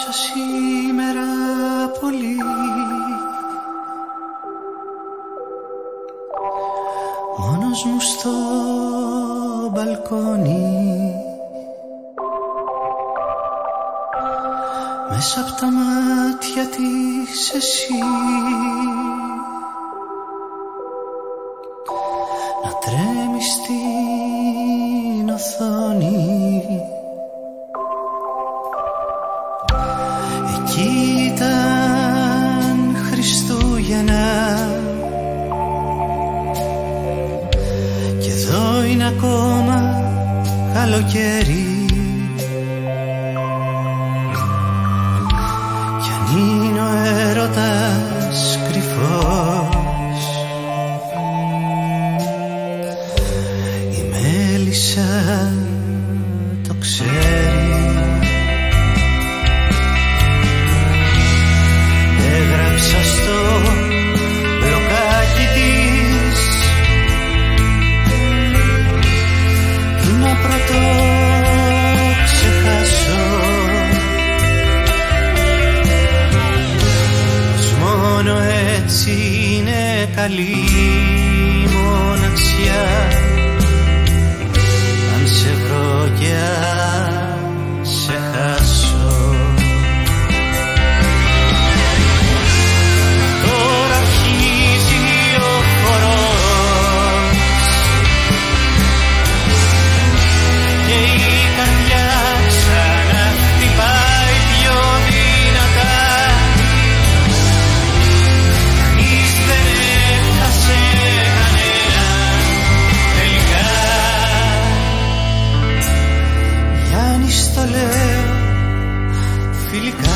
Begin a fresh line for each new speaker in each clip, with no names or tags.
Έκλαψα σήμερα πολύ. Μόνος μου στο μπαλκόνι, μέσα απ' τα μάτια της εσύ να τρέμει στην οθόνη. Εκεί ήταν Χριστούγεννα και εδώ είναι ακόμα καλοκαίρι. Κι αν είναι ο έρωτας κρυφός, η μέλισσα το ξέρει. Έγραψα στο μπλοκάκι της να πρωτό ξεχάσω πως μόνο έτσι είναι καλή μοναξιά. Αν σε βρω κι αν σε χάσω, τώρα αρχίζει ο χορός και η καρδιά ξαναχτυπάει πιο δυνατά. Κανείς δεν έχασε κανέναν τελικά. Γιάννης, το λέω φιλικά.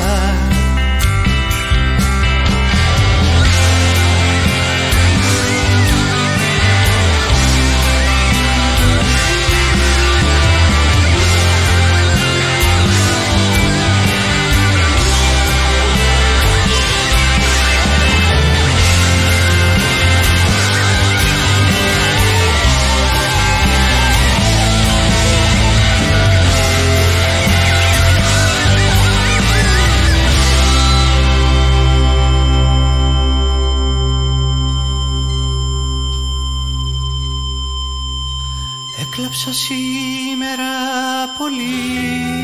Έκλαψα σήμερα πολύ,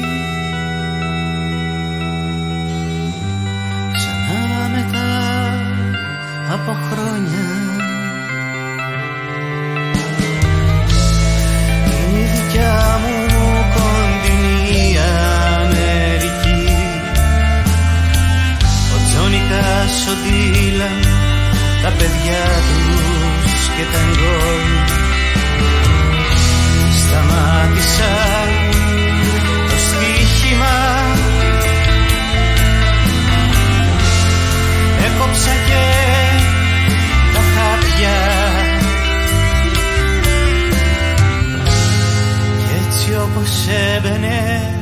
ξανά μετά από χρόνια. Είναι η δικιά μου κοντινή Αμερική. Ο Τζόνι Κάς, ο Ντίλαν, τα παιδιά τους και τα εγγόνια. Σταμάτησα το στοίχημα, έκοψα και τα χάπια κι έτσι όπως έμπαινε